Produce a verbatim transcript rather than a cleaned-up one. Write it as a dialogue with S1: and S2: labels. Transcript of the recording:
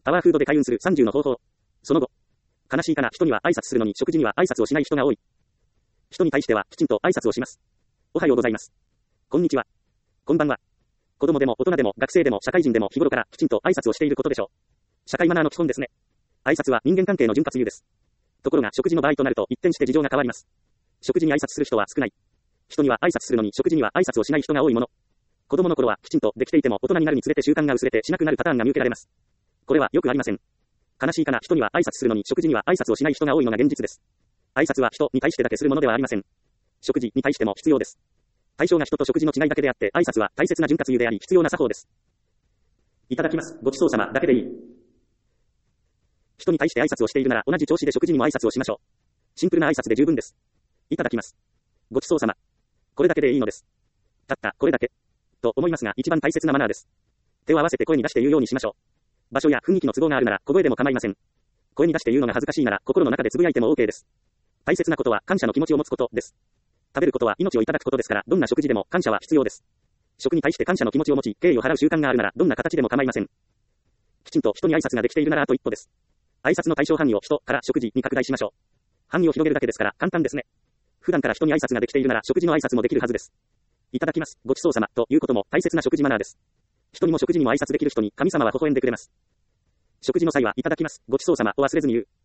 S1: パワーフードで開運するさんじゅうの方法。その後。悲しいかな、人には挨拶するのに食事には挨拶をしない人が多い。人に対してはきちんと挨拶をします。おはようございます。こんにちは。こんばんは。子供でも大人でも学生でも社会人でも日頃からきちんと挨拶をしていることでしょう。社会マナーの基本ですね。挨拶は人間関係の潤滑油です。ところが食事の場合となると一転して事情が変わります。食事に挨拶する人は少ない。人には挨拶するのに食事には挨拶をしない人が多いもの。子供の頃はきちんとできていても大人になるにつれて習慣が薄れてしなくなるパターンが見受けられます。これはよくありません。悲しいかな、人には挨拶するのに食事には挨拶をしない人が多いのが現実です。挨拶は人に対してだけするものではありません。食事に対しても必要です。対象が人と食事の違いだけであって、挨拶は大切な潤滑油であり必要な作法です。いただきます。ごちそうさまだけでいい。人に対して挨拶をしているなら同じ調子で食事にも挨拶をしましょう。シンプルな挨拶で十分です。いただきます。ごちそうさま。これだけでいいのです。たったこれだけ。と思いますが一番大切なマナーです。手を合わせて声に出して言うようにしましょう。場所や雰囲気の都合があるなら小声でも構いません。声に出して言うのが恥ずかしいなら心の中でつぶやいても OK です。大切なことは感謝の気持ちを持つことです。食べることは命をいただくことですからどんな食事でも感謝は必要です。食に対して感謝の気持ちを持ち敬意を払う習慣があるならどんな形でも構いません。きちんと人に挨拶ができているならあと一歩です。挨拶の対象範囲を人から食事に拡大しましょう。範囲を広げるだけですから簡単ですね。普段から人に挨拶ができているなら食事の挨拶もできるはずです。いただきます。ごちそうさまということも大切な食事マナーです。人にも食事にも挨拶できる人に神様は微笑んでくれます。食事の際はいただきます。ごちそうさまを忘れずに言う。